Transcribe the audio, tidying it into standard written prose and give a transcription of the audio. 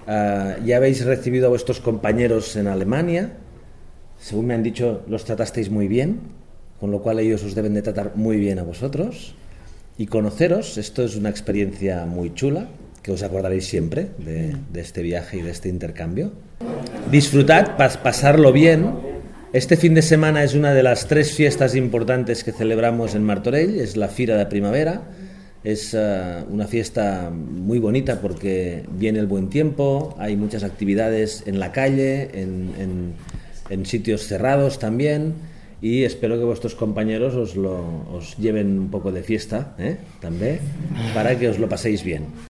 Ya habéis recibido a vuestros compañeros en Alemania. Según me han dicho, los tratasteis muy bien, con lo cual ellos os deben de tratar muy bien a vosotros. Y conoceros, esto es una experiencia muy chula, que os acordaréis siempre de este viaje y de este intercambio. Disfrutad, pasarlo bien. Este fin de semana es una de las 3 fiestas importantes que celebramos en Martorell, es la Fira de Primavera. Es una fiesta muy bonita porque viene el buen tiempo, hay muchas actividades en la calle, en sitios cerrados también, y espero que vuestros compañeros os lleven un poco de fiesta, també, para que os lo paséis bien.